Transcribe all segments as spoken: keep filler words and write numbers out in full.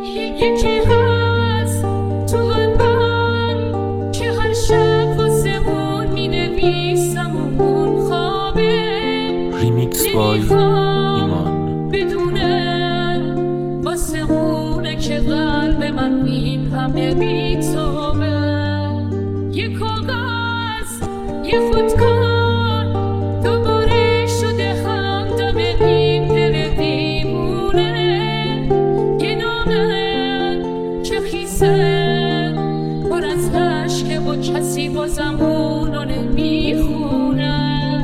یکی هست تو من که هر شب واسمون مینویسم و اون خوابه. ریمیکس بای ایمان. بدونه واسمونه که قلب من این همه بیتابه. یه کاغذ یه خودکار دوباره شده همدم این دل دیوونه. یه نامه که خیسه پر از عشقه و کسی بازم اونو نمیخونه.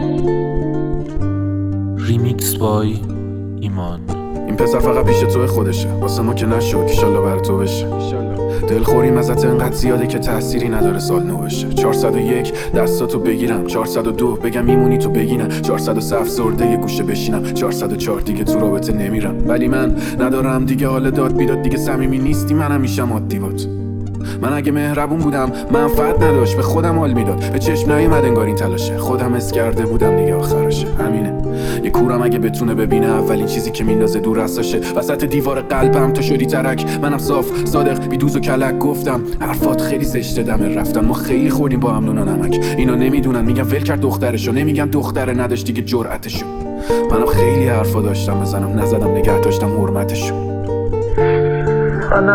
ریمیکس بای ایمان. این پسر فقط پیش توی خودشه، واسه ما که نشد ایشالله بر تو بشه. دلخوریم ازت انقدر زیاده که تأثیری نداره سال نو بشه. چهارصد و یک دستاتو بگیرم، چهارصد و دو بگم میمونی تو بگینم، چهارصد و سه افسرده یه گوشه بشینم، چهارصد و چهار دیگه تو رابطه نمیرم. ولی من ندارم دیگه حال داد بیداد، دیگه صمیمی نیستی منم میشم عادی بات. من اگه مهربون بودم منفعت نداشت، به خودم حال میداد، به چشم نیومد انگار این تلاشه. خودم حس کرده بودم دیگه آخرشه، همینه. یه کورم اگه بتونه ببینه اولین چیزی که میندازه دور راستشه. وسط دیوار قلبم تو شدی ترک، منم صاف صادق بی دوز و کلک. گفتم حرفات خیلی زشته دم رفتن، ما خیلی خوردیم با هم نون و نمک. اینا نمیدونن، میگم ول کرد دخترشو، نمیگم دختره نداشت دیگه جرأتشو. منم خیلی حرفا داشتم بزنم، نزدم نگه داشتم حرمتشو. Bana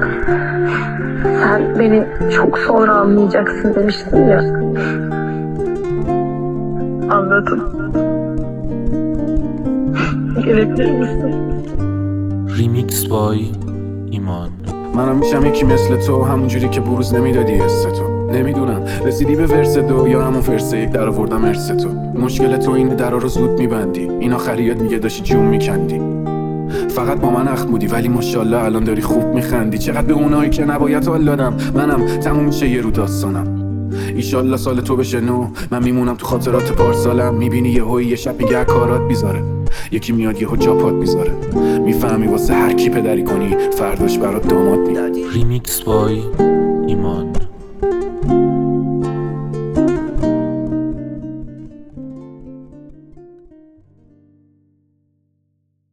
sen beni çok sonra anlayacaksın demiştin ya. Anladım. Gelebilir misin? ریمیکس بای ایمان. منم میشم یکی مثل تو، همونجوری که بروز نمیدادی حس تو. نمیدونم رسیدی به ورس دو یا همون ورس یک، در آوردم ارس تو. مشکل تو این درا رو زود میبندی، این آخریات میگه داشتی جون میکندی. فقط با من اخت بودی ولی ماشاءالله الان داری خوب میخندی. چقدر به اونایی که نباید حال دادم، منم تموم میشه یه رو داستانم. ایشالله سال تو بشه نو، من میمونم تو خاطرات پارسالم. میبینی یه هوی یه شب میگه کارات بیزاره، یکی میاد یهو جاپات میذاره. میفهمی واسه هر کی پدری کنی فرداش برات داماد میاد. ریمیکس بای ایمان.